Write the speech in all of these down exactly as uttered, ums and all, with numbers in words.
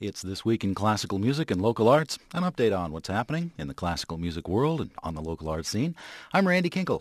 It's This Week in Classical Music and Local Arts, an update on what's happening in the classical music world and on the local art scene. I'm Randy Kinkle.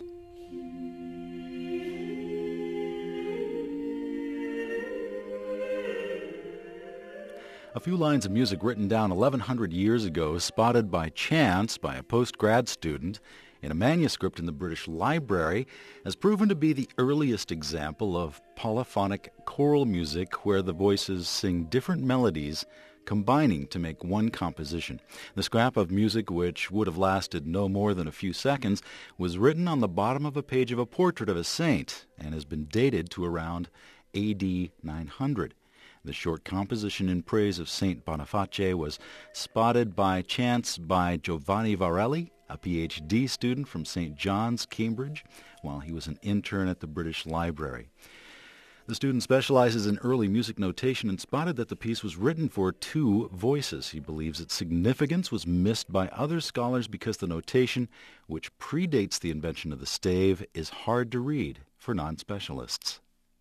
A few lines of music written down eleven hundred years ago, spotted by chance by a post-grad student in a manuscript in the British Library, has proven to be the earliest example of polyphonic choral music where the voices sing different melodies combining to make one composition. The scrap of music, which would have lasted no more than a few seconds, was written on the bottom of a page of a portrait of a saint and has been dated to around A D nine hundred. The short composition in praise of Saint Boniface was spotted by chance by Giovanni Varelli, a P H D student from Saint John's, Cambridge, while he was an intern at the British Library. The student specializes in early music notation and spotted that the piece was written for two voices. He believes its significance was missed by other scholars because the notation, which predates the invention of the stave, is hard to read for non-specialists.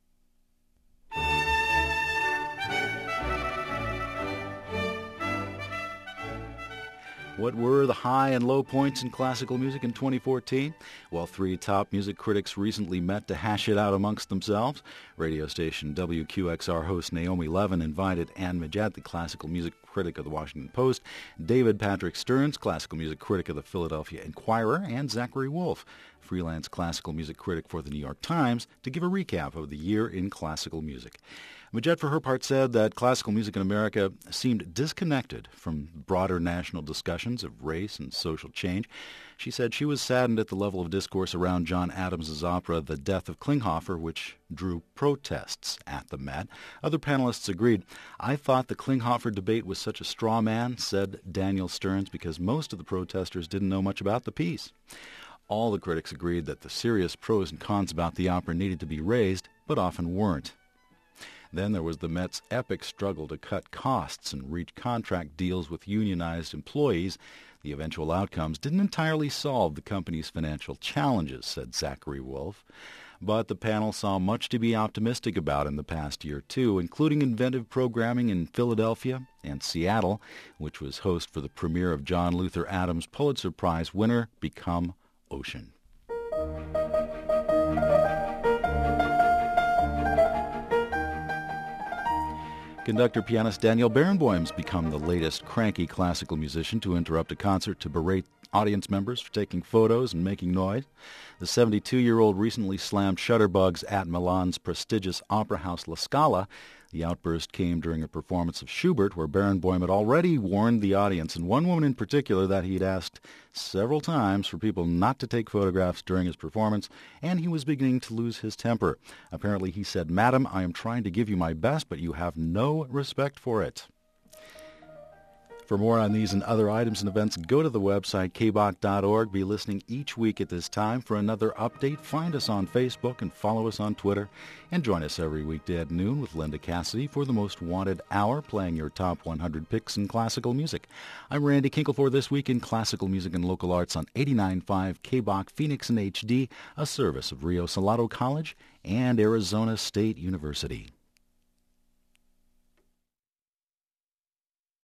What were the high and low points in classical music in twenty fourteen? Well, three top music critics recently met to hash it out amongst themselves. Radio station W Q X R host Naomi Levin invited Anne Majette, the classical music critic of the Washington Post, David Patrick Stearns, classical music critic of the Philadelphia Inquirer, and Zachary Wolfe, freelance classical music critic for the New York Times, to give a recap of the year in classical music. Majette, for her part, said that classical music in America seemed disconnected from broader national discussions of race and social change. She said she was saddened at the level of discourse around John Adams' opera The Death of Klinghoffer, which drew protests at the Met. Other panelists agreed. "I thought the Klinghoffer debate was such a straw man," said Daniel Stearns, because most of the protesters didn't know much about the piece. All the critics agreed that the serious pros and cons about the opera needed to be raised, but often weren't. Then there was the Met's epic struggle to cut costs and reach contract deals with unionized employees. The eventual outcomes didn't entirely solve the company's financial challenges, said Zachary Wolfe. But the panel saw much to be optimistic about in the past year, too, including inventive programming in Philadelphia and Seattle, which was host for the premiere of John Luther Adams' Pulitzer Prize winner, Become Ocean. Conductor-pianist Daniel Barenboim's become the latest cranky classical musician to interrupt a concert to berate audience members for taking photos and making noise. The seventy-two-year-old recently slammed shutterbugs at Milan's prestigious opera house La Scala. The outburst came during a performance of Schubert, where Barenboim had already warned the audience, and one woman in particular, that he'd asked several times for people not to take photographs during his performance, and he was beginning to lose his temper. Apparently he said, "Madam, I am trying to give you my best, but you have no respect for it." For more on these and other items and events, go to the website k b o c dot org. Be listening each week at this time for another update. Find us on Facebook and follow us on Twitter. And join us every weekday at noon with Linda Cassidy for the most wanted hour, playing your top one hundred picks in classical music. I'm Randy Kinkle for This Week in Classical Music and Local Arts on eighty-nine point five K B O C Phoenix in H D, a service of Rio Salado College and Arizona State University.